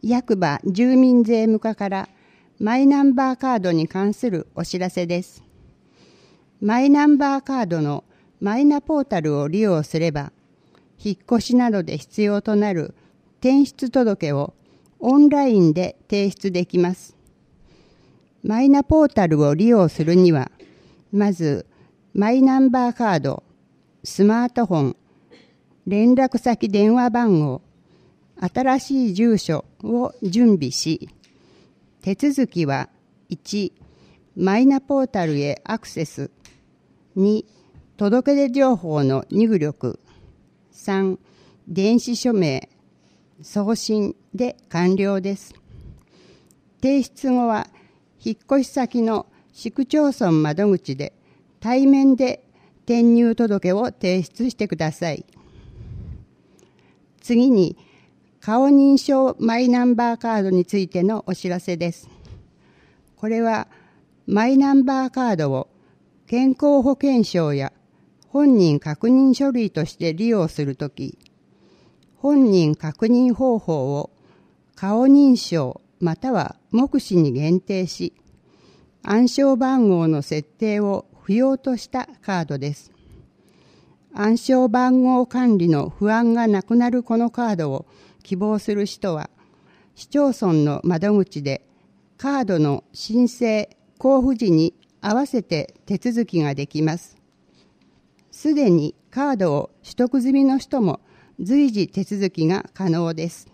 役場住民税務課からマイナンバーカードに関するお知らせです。マイナンバーカードのマイナポータルを利用すれば、引っ越しなどで必要となる転出届をオンラインで提出できます。マイナポータルを利用するには、まずマイナンバーカード、スマートフォン、連絡先電話番号、新しい住所を準備し、手続きは1、マイナポータルへアクセス、2、届出情報の入力、3、電子署名、送信で完了です。提出後は、引っ越し先の市区町村窓口で対面で転入届を提出してください。次に、顔認証マイナンバーカードについてのお知らせです。これは、マイナンバーカードを健康保険証や本人確認書類として利用するとき、本人確認方法を顔認証または目視に限定し、暗証番号の設定を不要としたカードです。暗証番号管理の不安がなくなるこのカードを希望する人は、市町村の窓口でカードの申請・交付時に合わせて手続きができます。すでにカードを取得済みの人も随時手続きが可能です。